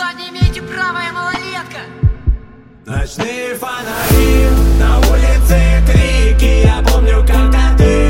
туда не имеете права, я малолетка. Ночные фонари, на улице крики. Я помню, когда ты